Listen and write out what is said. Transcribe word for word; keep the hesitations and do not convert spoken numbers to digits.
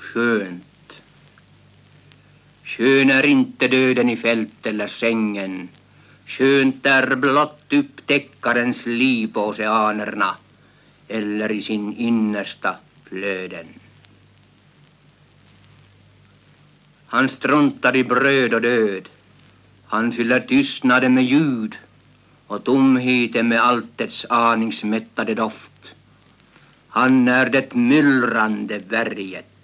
Skönt. Skön är inte döden i fält eller sängen. Skönt är blott upptäckarens liv på oceanerna eller i sin innersta flöden. Han struntar i bröd och död. Han fyller tystnaden med ljud och tomheten med alltets aningsmättade doft. Han är det myllrande berget.